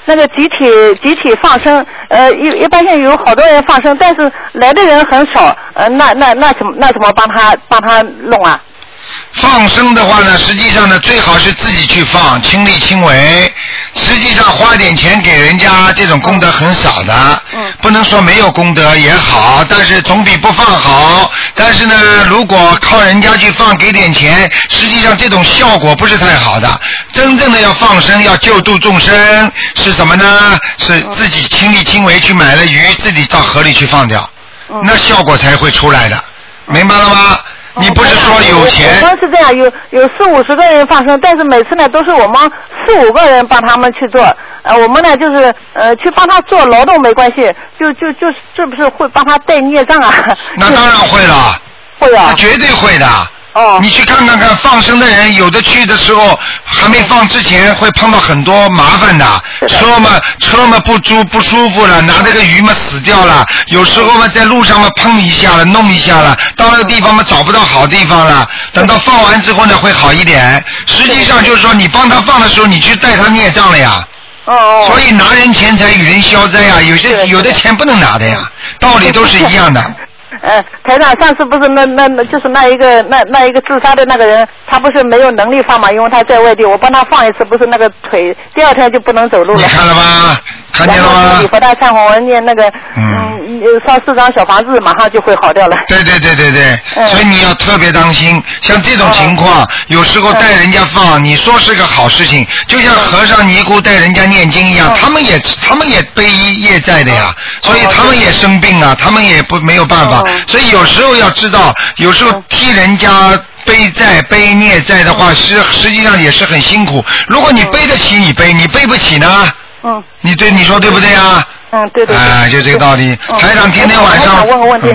那个集体放生，一般性有好多人放生，但是来的人很少，那怎么帮他弄啊？ 放生的话呢，实际上呢，最好是自己去放，亲力亲为。实际上花点钱给人家，这种功德很少的。不能说没有功德也好，但是总比不放好。但是呢，如果靠人家去放，给点钱，实际上这种效果不是太好的。真正的要放生，要救度众生，是什么呢？是自己亲力亲为去买了鱼，自己到河里去放掉，那效果才会出来的。明白了吗？你不是说有钱？ 我们是这样，有40-50个人放生，但是每次呢都是我们4-5个人帮他们去做。我们呢就是去帮他做劳动没关系，就是不是会帮他带孽障啊？ 那当然会了。 会啊。 那绝对会的。你去看放生的人，有的去的时候还没放之前会碰到很多麻烦的，车嘛不舒服了，拿这个鱼嘛死掉了，有时候嘛在路上嘛碰一下了，弄一下了，到那个地方嘛找不到好地方了，等到放完之后呢会好一点。实际上就是说你帮他放的时候，你去带他孽障了呀。所以拿人钱财与人消灾啊，有的钱不能拿的呀，道理都是一样的。 台长上次不是就是那一个自杀的那个人，他不是没有能力放嘛，因为他在外地，我帮他放一次，不是那个腿第2天就不能走路了。你看了吗？看见了吗？ 然后和他忏悔文念那个烧4张小房子，马上就会好掉了。 对，所以你要特别当心，像这种情况，有时候带人家放，你说是个好事情，就像和尚尼姑带人家念经一样，他们也背业债的呀，所以他们也生病啊，他们也没有办法，所以有时候要知道，有时候替人家背孽债的话，实际上也是很辛苦。如果你背得起，你背；你背不起呢？你说对不对啊？ 对。 就这个道理。台长天天晚上。 我想问个问题。